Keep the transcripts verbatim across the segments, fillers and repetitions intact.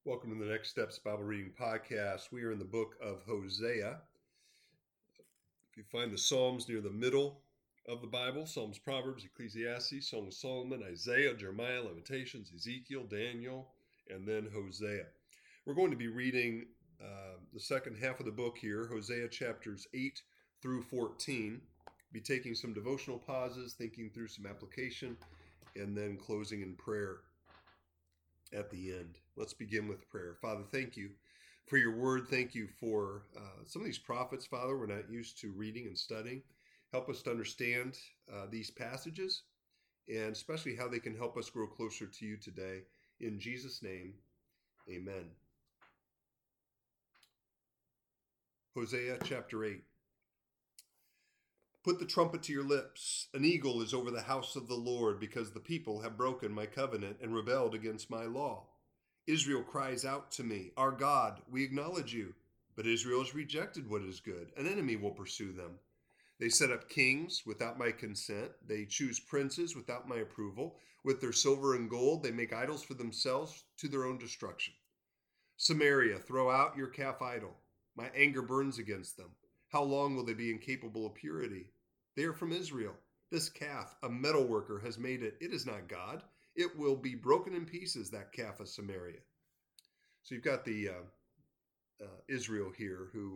Welcome to the Next Steps Bible Reading Podcast. We are in the book of Hosea. If you find the Psalms near the middle of the Bible, Psalms, Proverbs, Ecclesiastes, Song of Solomon, Isaiah, Jeremiah, Lamentations, Ezekiel, Daniel, and then Hosea. We're going to be reading uh, the second half of the book here, Hosea chapters eight through fourteen. Be taking some devotional pauses, thinking through some application, and then closing in prayer at the end. Let's begin with prayer. Father, thank you for your word. Thank you for uh, some of these prophets, Father, we're not used to reading and studying. Help us to understand uh, these passages and especially how they can help us grow closer to you today. In Jesus' name, amen. Hosea chapter eight. Put the trumpet to your lips. An eagle is over the house of the Lord, because the people have broken my covenant and rebelled against my law. Israel cries out to me, our God, we acknowledge you. But Israel has rejected what is good. An enemy will pursue them. They set up kings without my consent. They choose princes without my approval. With their silver and gold, they make idols for themselves to their own destruction. Samaria, throw out your calf idol. My anger burns against them. How long will they be incapable of purity? They are from Israel. This calf, a metal worker, has made it. It is not God. It will be broken in pieces, that calf of Samaria. So you've got the uh, uh, Israel here who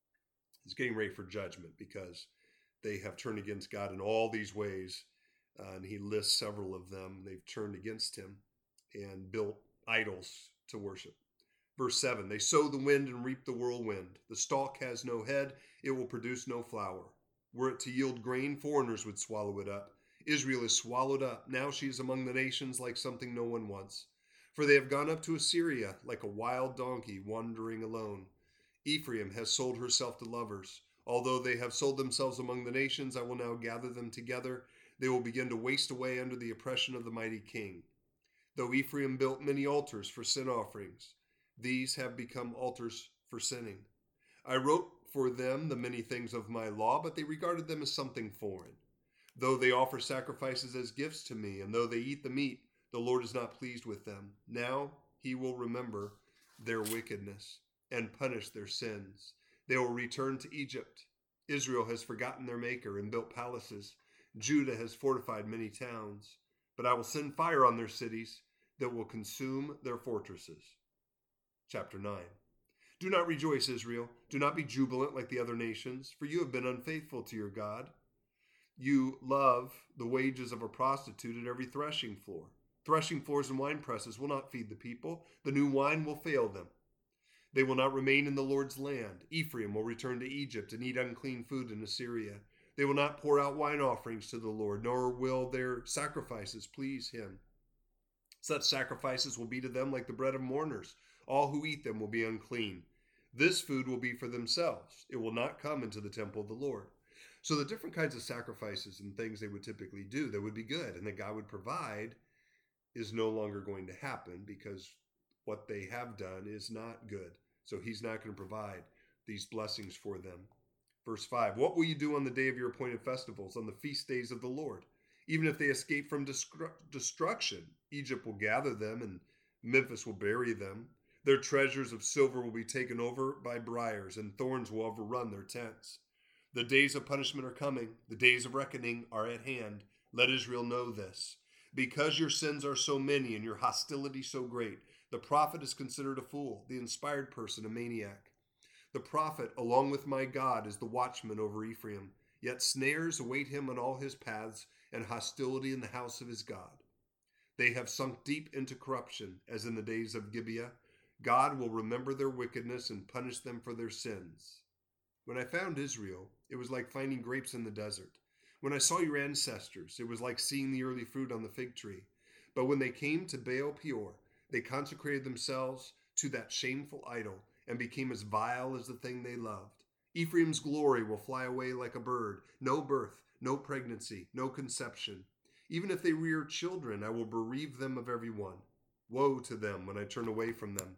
is getting ready for judgment because they have turned against God in all these ways. Uh, and he lists several of them. They've turned against him and built idols to worship. Verse seven, they sow the wind and reap the whirlwind. The stalk has no head, it will produce no flower. Were it to yield grain, foreigners would swallow it up. Israel is swallowed up. Now she is among the nations like something no one wants. For they have gone up to Assyria like a wild donkey wandering alone. Ephraim has sold herself to lovers. Although they have sold themselves among the nations, I will now gather them together. They will begin to waste away under the oppression of the mighty king. Though Ephraim built many altars for sin offerings, these have become altars for sinning. I wrote for them the many things of my law, but they regarded them as something foreign. Though they offer sacrifices as gifts to me, and though they eat the meat, the Lord is not pleased with them. Now he will remember their wickedness and punish their sins. They will return to Egypt. Israel has forgotten their maker and built palaces. Judah has fortified many towns. But I will send fire on their cities that will consume their fortresses. Chapter nine. Do not rejoice, Israel. Do not be jubilant like the other nations, for you have been unfaithful to your God. You love the wages of a prostitute at every threshing floor. Threshing floors and wine presses will not feed the people. The new wine will fail them. They will not remain in the Lord's land. Ephraim will return to Egypt and eat unclean food in Assyria. They will not pour out wine offerings to the Lord, nor will their sacrifices please him. Such sacrifices will be to them like the bread of mourners. All who eat them will be unclean. This food will be for themselves. It will not come into the temple of the Lord. So the different kinds of sacrifices and things they would typically do that would be good and that God would provide is no longer going to happen because what they have done is not good. So he's not going to provide these blessings for them. Verse five, what will you do on the day of your appointed festivals, on the feast days of the Lord? Even if they escape from destru- destruction, Egypt will gather them and Memphis will bury them. Their treasures of silver will be taken over by briars, and thorns will overrun their tents. The days of punishment are coming. The days of reckoning are at hand. Let Israel know this. Because your sins are so many and your hostility so great, the prophet is considered a fool, the inspired person a maniac. The prophet, along with my God, is the watchman over Ephraim. Yet snares await him on all his paths, and hostility in the house of his God. They have sunk deep into corruption, as in the days of Gibeah. God will remember their wickedness and punish them for their sins. When I found Israel, it was like finding grapes in the desert. When I saw your ancestors, it was like seeing the early fruit on the fig tree. But when they came to Baal Peor, they consecrated themselves to that shameful idol and became as vile as the thing they loved. Ephraim's glory will fly away like a bird. No birth, no pregnancy, no conception. Even if they rear children, I will bereave them of every one. Woe to them when I turn away from them.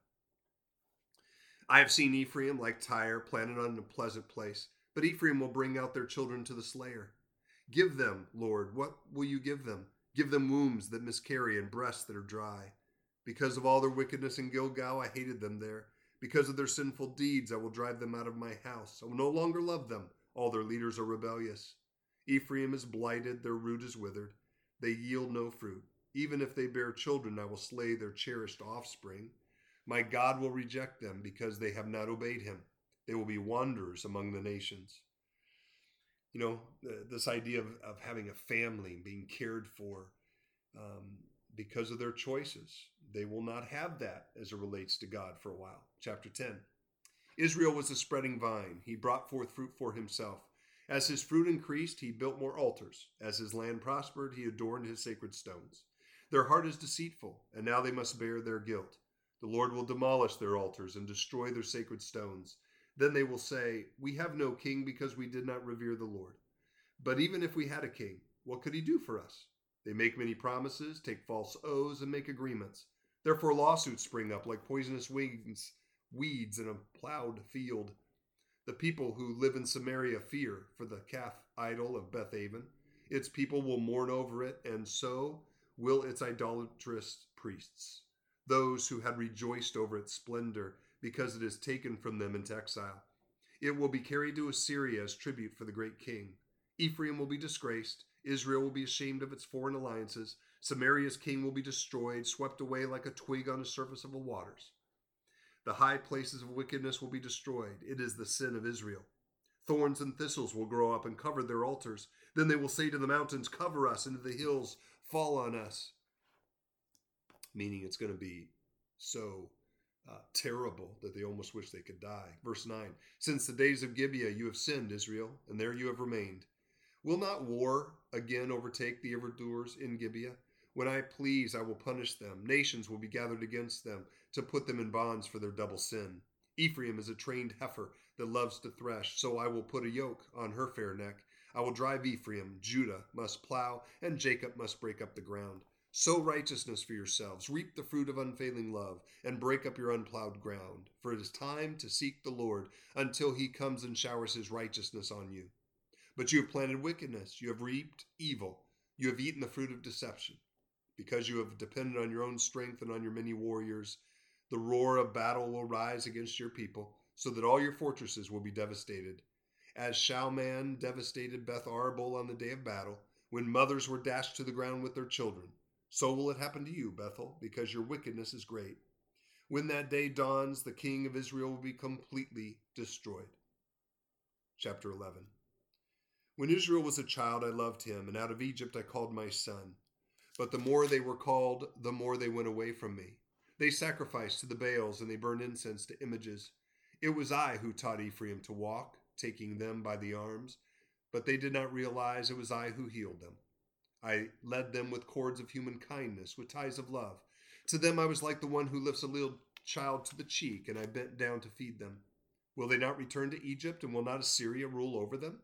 I have seen Ephraim like Tyre, planted on a pleasant place, but Ephraim will bring out their children to the slayer. Give them, Lord, what will you give them? Give them wombs that miscarry and breasts that are dry. Because of all their wickedness in Gilgal, I hated them there. Because of their sinful deeds, I will drive them out of my house. I will no longer love them. All their leaders are rebellious. Ephraim is blighted, their root is withered. They yield no fruit. Even if they bear children, I will slay their cherished offspring. My God will reject them because they have not obeyed him. They will be wanderers among the nations. You know, this idea of, of having a family, being cared for um, because of their choices. They will not have that as it relates to God for a while. Chapter ten. Israel was a spreading vine. He brought forth fruit for himself. As his fruit increased, he built more altars. As his land prospered, he adorned his sacred stones. Their heart is deceitful, and now they must bear their guilt. The Lord will demolish their altars and destroy their sacred stones. Then they will say, we have no king because we did not revere the Lord. But even if we had a king, what could he do for us? They make many promises, take false oaths, and make agreements. Therefore lawsuits spring up like poisonous weeds, weeds in a plowed field. The people who live in Samaria fear for the calf idol of Bethaven. Its people will mourn over it, and so will its idolatrous priests, those who had rejoiced over its splendor, because it is taken from them into exile. It will be carried to Assyria as tribute for the great king. Ephraim will be disgraced. Israel will be ashamed of its foreign alliances. Samaria's king will be destroyed, swept away like a twig on the surface of the waters. The high places of wickedness will be destroyed. It is the sin of Israel. Thorns and thistles will grow up and cover their altars. Then they will say to the mountains, cover us, and to the hills, fall on us. Meaning it's going to be so uh, terrible that they almost wish they could die. Verse nine, since the days of Gibeah you have sinned, Israel, and there you have remained. Will not war again overtake the evildoers in Gibeah? When I please, I will punish them. Nations will be gathered against them to put them in bonds for their double sin. Ephraim is a trained heifer that loves to thresh, so I will put a yoke on her fair neck. I will drive Ephraim. Judah must plow, and Jacob must break up the ground. Sow righteousness for yourselves, reap the fruit of unfailing love, and break up your unplowed ground. For it is time to seek the Lord until he comes and showers his righteousness on you. But you have planted wickedness, you have reaped evil, you have eaten the fruit of deception. Because you have depended on your own strength and on your many warriors, the roar of battle will rise against your people, so that all your fortresses will be devastated. As Shalman devastated Beth Arbel on the day of battle, when mothers were dashed to the ground with their children, so will it happen to you, Bethel, because your wickedness is great. When that day dawns, the king of Israel will be completely destroyed. Chapter eleven. When Israel was a child, I loved him, and out of Egypt I called my son. But the more they were called, the more they went away from me. They sacrificed to the Baals, and they burned incense to images. It was I who taught Ephraim to walk, taking them by the arms, but they did not realize it was I who healed them. I led them with cords of human kindness, with ties of love. To them I was like the one who lifts a little child to the cheek, and I bent down to feed them. Will they not return to Egypt, and will not Assyria rule over them?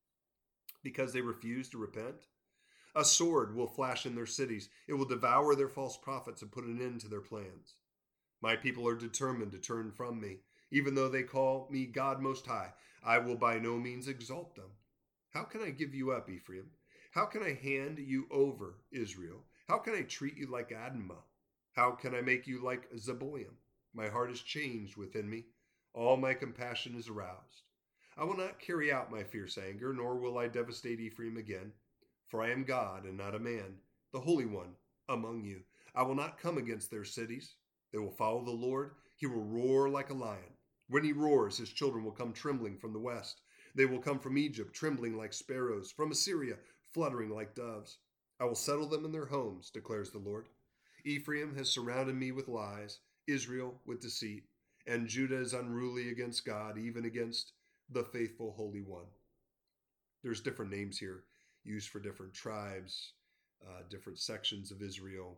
Because they refuse to repent? A sword will flash in their cities. It will devour their false prophets and put an end to their plans. My people are determined to turn from me. Even though they call me God Most High, I will by no means exalt them. How can I give you up, Ephraim? How can I hand you over, Israel? How can I treat you like Admah? How can I make you like Zeboim? My heart is changed within me. All my compassion is aroused. I will not carry out my fierce anger, nor will I devastate Ephraim again. For I am God and not a man, the Holy One among you. I will not come against their cities. They will follow the Lord. He will roar like a lion. When he roars, his children will come trembling from the west. They will come from Egypt, trembling like sparrows, from Assyria, fluttering like doves. I will settle them in their homes, declares the Lord. Ephraim has surrounded me with lies, Israel with deceit, and Judah is unruly against God, even against the faithful Holy One. There's different names here used for different tribes, uh, different sections of Israel.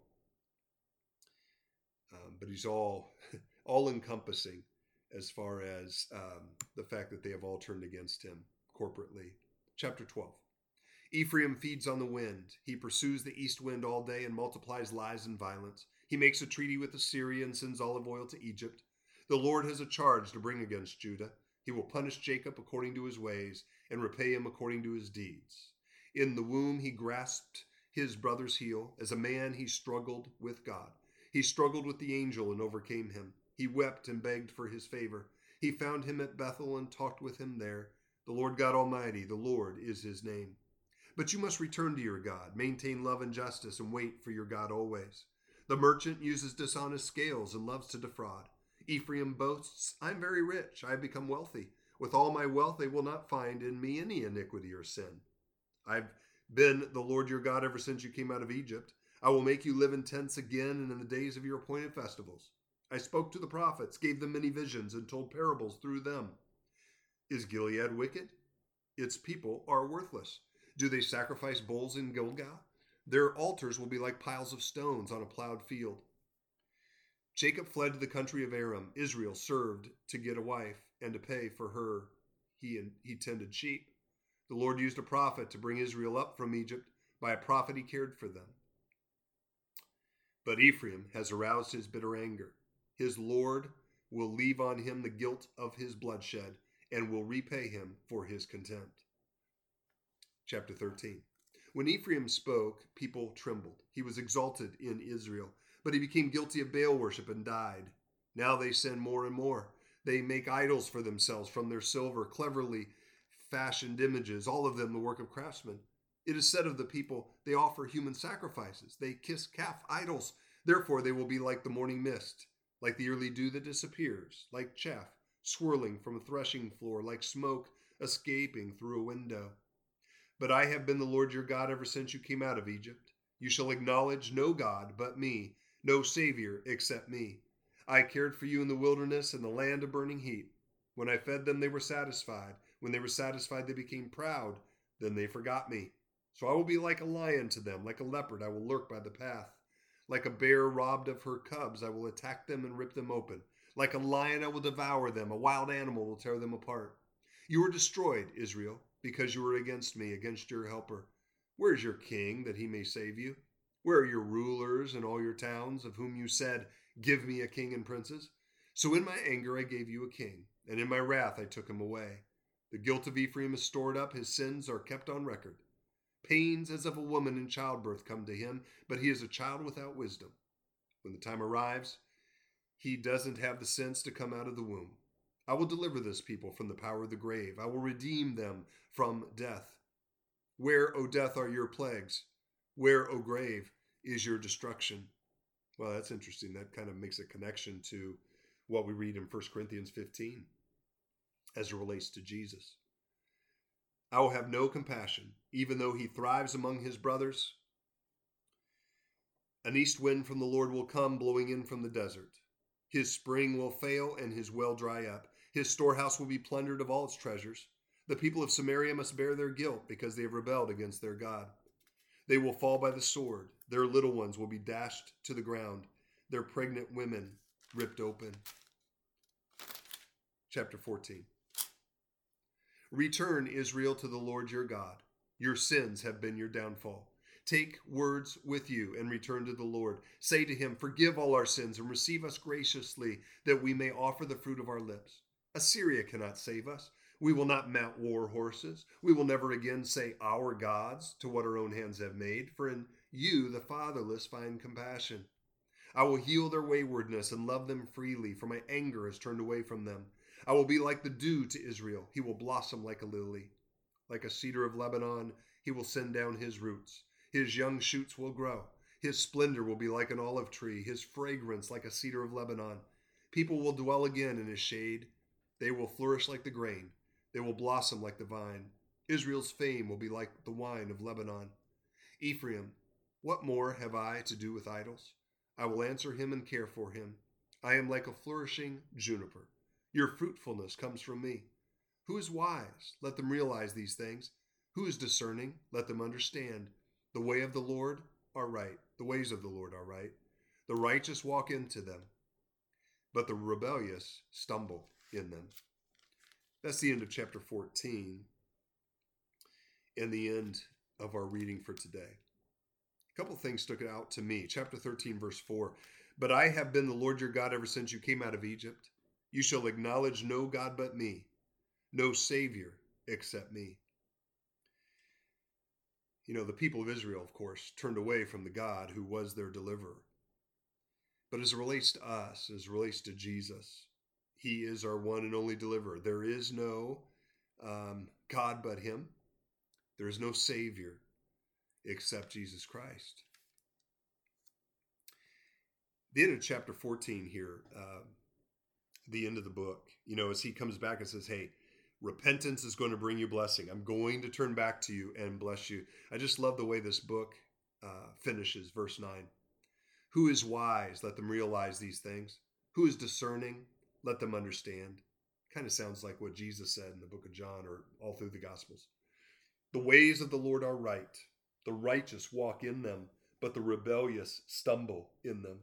Um, but he's all, all encompassing as far as um, the fact that they have all turned against him corporately. Chapter twelve. Ephraim feeds on the wind. He pursues the east wind all day and multiplies lies and violence. He makes a treaty with Assyria and sends olive oil to Egypt. The Lord has a charge to bring against Judah. He will punish Jacob according to his ways and repay him according to his deeds. In the womb he grasped his brother's heel. As a man he struggled with God. He struggled with the angel and overcame him. He wept and begged for his favor. He found him at Bethel and talked with him there. The Lord God Almighty, the Lord is his name. But you must return to your God, maintain love and justice, and wait for your God always. The merchant uses dishonest scales and loves to defraud. Ephraim boasts, I am very rich, I have become wealthy. With all my wealth they will not find in me any iniquity or sin. I've been the Lord your God ever since you came out of Egypt. I will make you live in tents again and in the days of your appointed festivals. I spoke to the prophets, gave them many visions, and told parables through them. Is Gilead wicked? Its people are worthless. Do they sacrifice bulls in Gilgal? Their altars will be like piles of stones on a plowed field. Jacob fled to the country of Aram. Israel served to get a wife, and to pay for her he, he tended sheep. The Lord used a prophet to bring Israel up from Egypt. By a prophet he cared for them. But Ephraim has aroused his bitter anger. His Lord will leave on him the guilt of his bloodshed and will repay him for his contempt. Chapter thirteen. When Ephraim spoke, people trembled. He was exalted in Israel, but he became guilty of Baal worship and died. Now they sin more and more. They make idols for themselves from their silver, cleverly fashioned images, all of them the work of craftsmen. It is said of the people, they offer human sacrifices. They kiss calf idols. Therefore they will be like the morning mist, like the early dew that disappears, like chaff swirling from a threshing floor, like smoke escaping through a window. But I have been the Lord your God ever since you came out of Egypt. You shall acknowledge no God but me, no Savior except me. I cared for you in the wilderness, in the land of burning heat. When I fed them, they were satisfied. When they were satisfied, they became proud. Then they forgot me. So I will be like a lion to them, like a leopard, I will lurk by the path. Like a bear robbed of her cubs, I will attack them and rip them open. Like a lion, I will devour them. A wild animal will tear them apart. You are destroyed, Israel, because you were against me, against your helper. Where is your king, that he may save you? Where are your rulers in all your towns, of whom you said, give me a king and princes? So in my anger I gave you a king, and in my wrath I took him away. The guilt of Ephraim is stored up, his sins are kept on record. Pains as of a woman in childbirth come to him, but he is a child without wisdom. When the time arrives, he doesn't have the sense to come out of the womb. I will deliver this people from the power of the grave. I will redeem them from death. Where, O death, are your plagues? Where, O grave, is your destruction? Well, that's interesting. That kind of makes a connection to what we read in First Corinthians fifteen as it relates to Jesus. I will have no compassion, even though he thrives among his brothers. An east wind from the Lord will come, blowing in from the desert. His spring will fail and his well dry up. His storehouse will be plundered of all its treasures. The people of Samaria must bear their guilt because they have rebelled against their God. They will fall by the sword. Their little ones will be dashed to the ground, their pregnant women ripped open. Chapter fourteen. Return, Israel, to the Lord your God. Your sins have been your downfall. Take words with you and return to the Lord. Say to him, forgive all our sins and receive us graciously, that we may offer the fruit of our lips. Assyria cannot save us. We will not mount war horses. We will never again say our gods to what our own hands have made, for in you the fatherless find compassion. I will heal their waywardness and love them freely, for my anger has turned away from them. I will be like the dew to Israel. He will blossom like a lily. Like a cedar of Lebanon, he will send down his roots. His young shoots will grow. His splendor will be like an olive tree, his fragrance like a cedar of Lebanon. People will dwell again in his shade. They will flourish like the grain. They will blossom like the vine. Israel's fame will be like the wine of Lebanon. Ephraim, what more have I to do with idols? I will answer him and care for him. I am like a flourishing juniper. Your fruitfulness comes from me. Who is wise? Let them realize these things. Who is discerning? Let them understand. The way of the Lord are right. The ways of the Lord are right. The righteous walk into them, but the rebellious stumble in them. That's the end of chapter fourteen and the end of our reading for today. A couple things stuck out to me. Chapter thirteen, verse four. But I have been the Lord your God ever since you came out of Egypt. You shall acknowledge no God but me, no Savior except me. You know, the people of Israel, of course, turned away from the God who was their deliverer. But as it relates to us, as it relates to Jesus, he is our one and only deliverer. There is no um, God but him. There is no Savior except Jesus Christ. The end of chapter fourteen here, uh, the end of the book, you know, as he comes back and says, hey, repentance is going to bring you blessing. I'm going to turn back to you and bless you. I just love the way this book uh, finishes, verse nine. Who is wise? Let them realize these things. Who is discerning? Let them understand. Kind of sounds like what Jesus said in the book of John or all through the Gospels. The ways of the Lord are right. The righteous walk in them, but the rebellious stumble in them.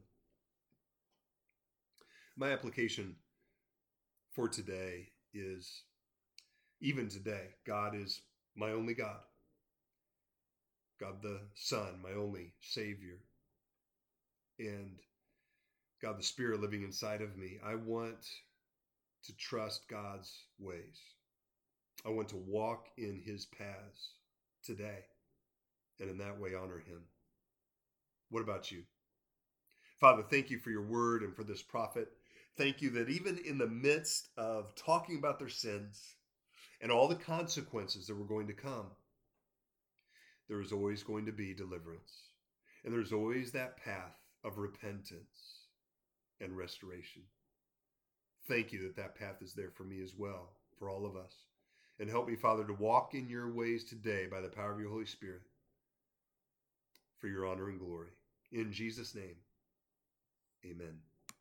My application for today is, even today, God is my only God. God the Son, my only Savior. And God the Spirit living inside of me. I want to trust God's ways. I want to walk in his paths today, and in that way honor him. What about you? Father, thank you for your word and for this prophet. Thank you that even in the midst of talking about their sins and all the consequences that were going to come, there is always going to be deliverance. And there's always that path of repentance and restoration. Thank you that that path is there for me as well, for all of us. And help me, Father, to walk in your ways today by the power of your Holy Spirit for your honor and glory. In Jesus' name, amen.